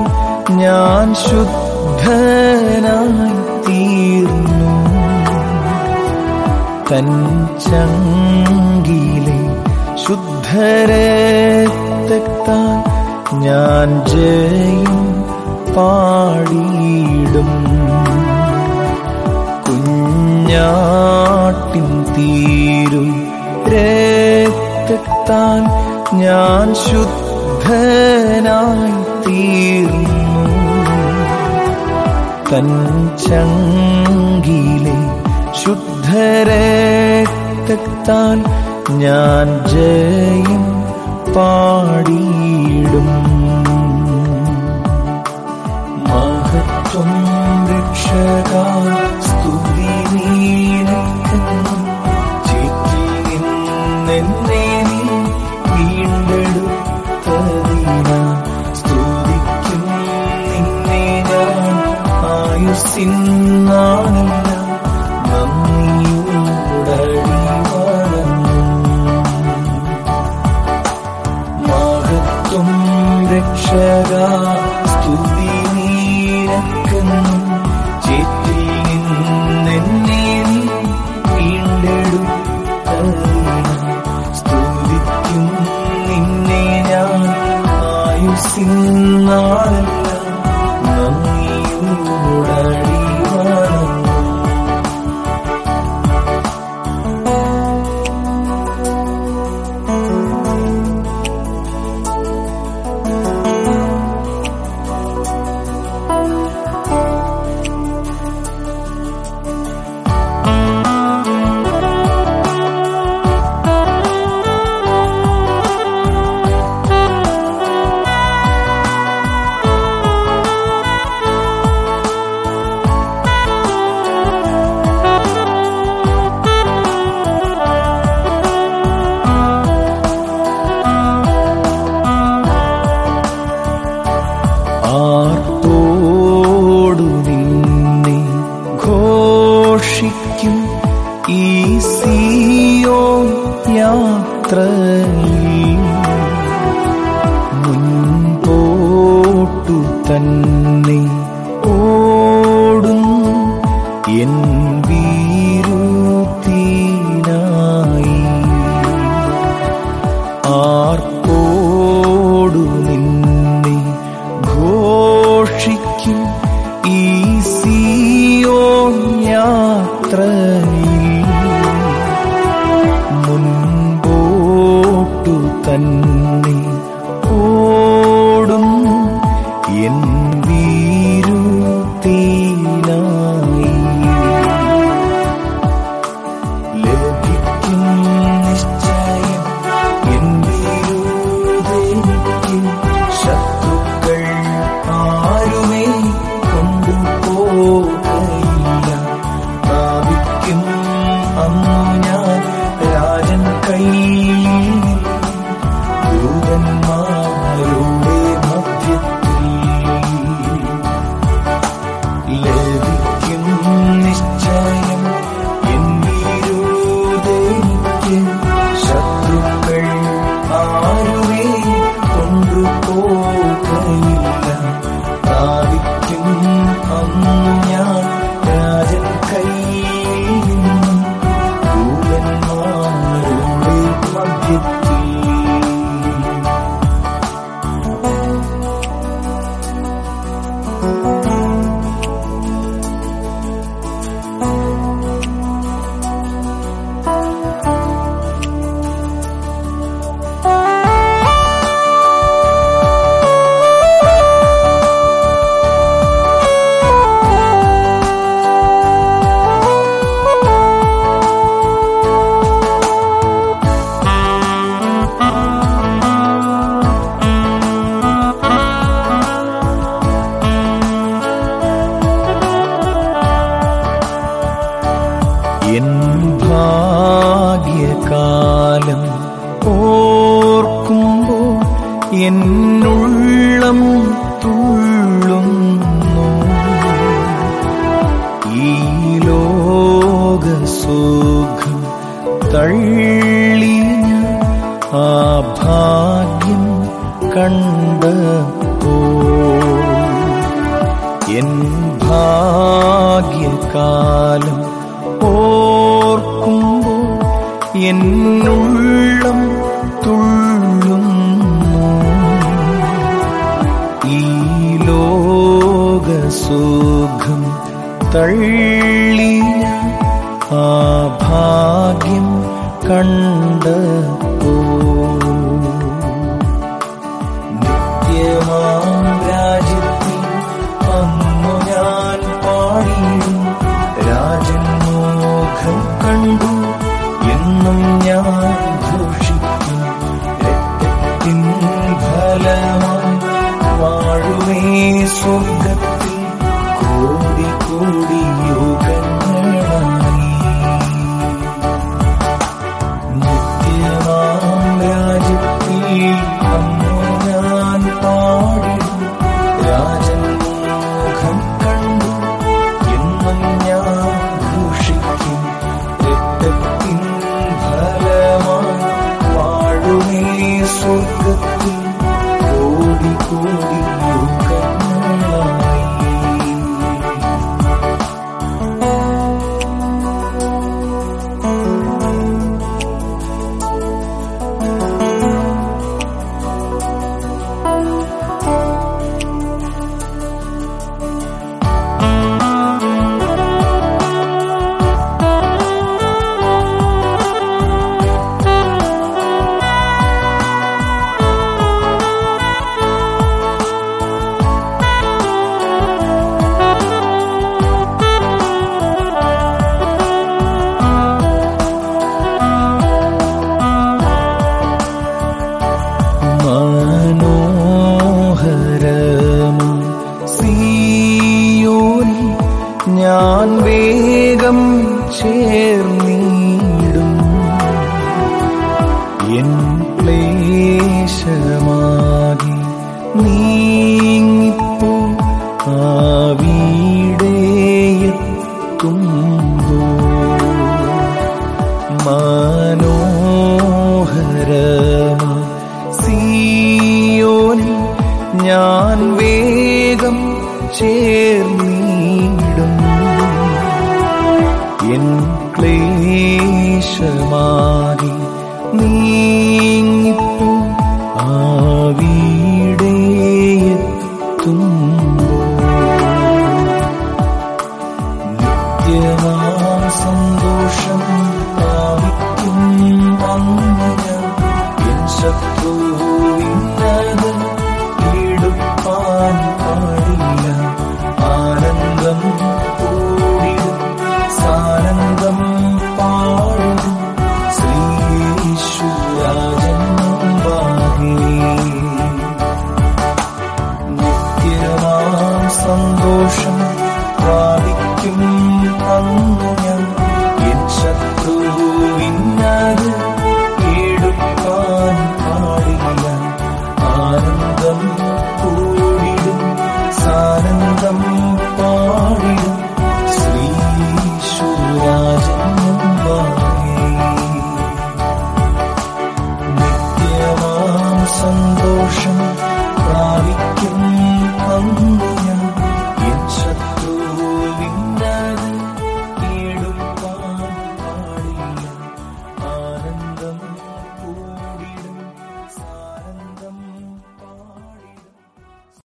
ഞാൻ ശുദ്ധനായി തീർന്നു. തൻ ചങ്കിലെ ശുദ്ധരക്തത്താൽ ഞാൻ ജയം പാടിയിടും. കുഞ്ഞാട്ടിൻ തീരു രക്തത്താൽ ഞാൻ ശുദ്ധനായി തീർന്നു. തൻ ചങ്കിലെ ശുദ്ധരക്തത്താൽ ഞാൻ ജയം പാടിയിടും. മഹത്വം രക്ഷകാ സ്തുതി നീനക്കെന്നും ചേറ്റിൽ നിന്നെന്നെ നീ വീണ്ടെടുത്തതിനാൽ സ്തുതിക്കും നിന്നെ ഞാൻ ആയുസ്സിനാണെല്ലാം നന്ദിയോടടി വണങ്ങും. മഹത്വം രക്ഷകാ സ്തുതി നീനക്കെന്നും ചേറ്റിൽ നിന്നെന്നെ നീ വീണ്ടെടുത്തതിനാൽ സ്തുതിക്കും നിന്നെ ഞാൻ ആയുസ്സിനാണെല്ലാം നന്ദിയോടടി വണങ്ങും. ആർത്തോടു നിന്നെ ഘോഷിക്കും ഈ സിയോൻ യാത്രയിൽ. മുൻപോട്ടു തന്നെ ഓടുന്നു എൻ വീരുത്തിനായി. ആർപ്പോടു നിന്നെ ഘോഷിക്കും ഈ സിയോൻ യാത്രയിൽ. മുൻപോട്ടു തന്നെ ഓടുന്നു എൻ വീരുത്തിനായി. ലഭിക്കും നിശ്ചയം എൻ വീരുതെനിക്ക്. ശത്രുക്കൾ ആരുമേ കൊണ്ടുപോ ഭാഗ്യകാലം ഓർക്കുമ്പോൾ എന്നുള്ളം തുള്ളുന്നു. ഈ ലോകസുഖം തള്ളിയ ആ ഭാഗ്യം കണ്ടപ്പോ നിത്യമാം രാജ്യത്തിൽ അന്നു ഞാൻ പാടിയിടും. രാജൻ മോഹം കണ്ടു എന്നും ഞാൻ ഘോഷിക്കും. രക്തത്തിൻ ഫലമായി വാഴുമേ സ്വർഗത്തിൽ കോടി കോടി യുഗങ്ങളായി. നിത്യമാം രാജ്യത്തിൽ അന്നു ഞാൻ പാടിടും. രാജൻ മുഖം കണ്ടു എന്നും ഞാൻ ഘോഷിക്കും. രക്തത്തിൻ ഫലമായി വാഴുമേ സ്വർഗത്തിൽ കോടി കോടി യുഗങ്ങളായി. ഞാൻ വേഗം ചേർന്നിടും. എൻ ക്ലേശമാകി നീങ്ങിപ്പോ ആവിടെയെത്തുമ്പോ മനോഹരമാ സിയോനിൽ ഞാൻ വേഗം ചേർന്നിടും. എൻ ക്ലേശമാകി നീങ്ങിപ്പോ ആവിടെയെത്തുമ്പോ നിത്യമാം സന്തോഷം പ്രാപിക്കും. അന്ന് ഞാൻ എൻ ശത്രുവിനത് എടുപ്പാൻ പാടില്ല. ആനന്ദം കൂടിടും, സാനന്ദം പാടും ശ്രീയേശുരാജൻ മുമ്പാകെ. നിത്യമാം സന്തോഷം